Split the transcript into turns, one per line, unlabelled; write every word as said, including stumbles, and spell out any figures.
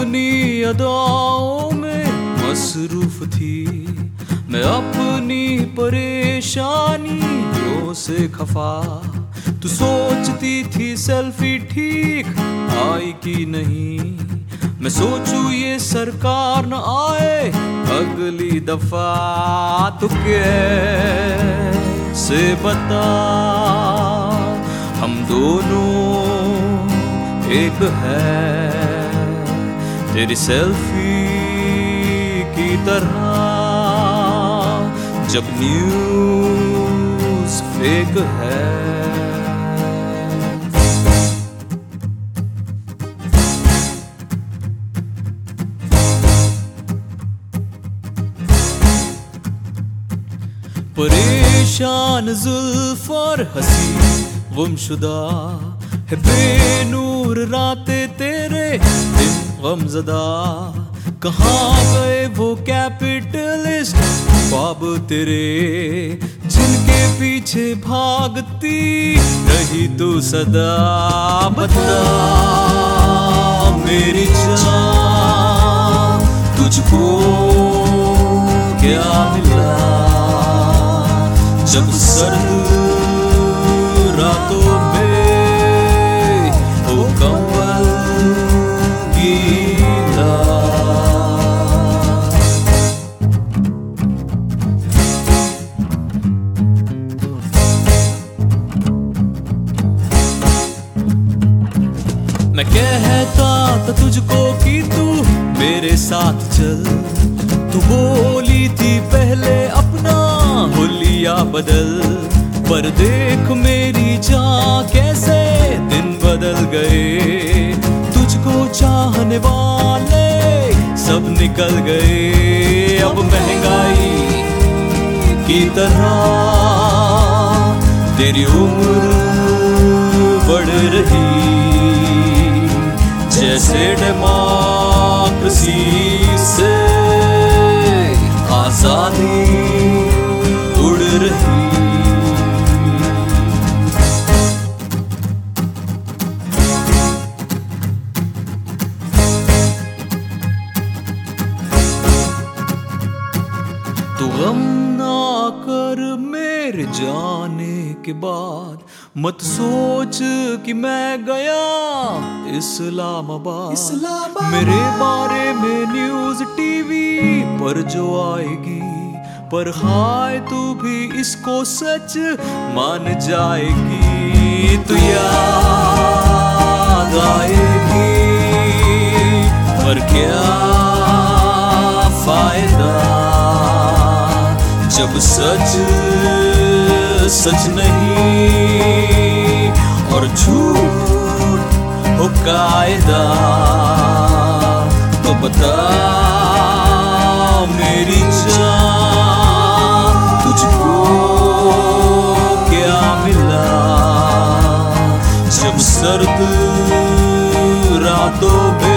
अपनी अदाओं में मसरूफ थी, मैं अपनी परेशानियों से खफा। तू सोचती थी सेल्फी ठीक आई कि नहीं, मैं सोचूं ये सरकार न आए अगली दफा। तू कैसे बता हम दोनों एक है, तेरी सेल्फी की तरह जब न्यूज़ फेक है। परेशान जुल्फ और हंसी गुमशुदा है, बेनूर रातें तेरे दिन गमज़दा। कहाँ गए वो कैपिटलिस्ट ख्वाब तेरे, जिनके पीछे भागती रही तू सदा। बता मेरी जान तुझको क्या मिला, जब सर्द रातों में हो कंबल गीला। मैं कहता था तुझको कि तू मेरे साथ चल, तू बोली थी पहले अपना हुलिया बदल। पर देख मेरी जान कैसे दिन बदल गए, तुझको चाहने वाले सब निकल गए। अब महंगाई की तरह तेरी उम्र बढ़ रही, जैसे डेमोक्रेसी से आजादी उड़ रही। तू गम ना कर मेरे जाने के बाद, मत सोच कि मैं गया इस्लामाबाद। इस्लामाबाद मेरे बारे में न्यूज़ टीवी पर जो आएगी, पर हाय तू भी इसको सच मान जाएगी। तू याद आएगी पर क्या फायदा, जब सच सच नहीं और झूठ हो कायदा। तो बता मेरी जान तुझको क्या मिला, जब सर्द रातों में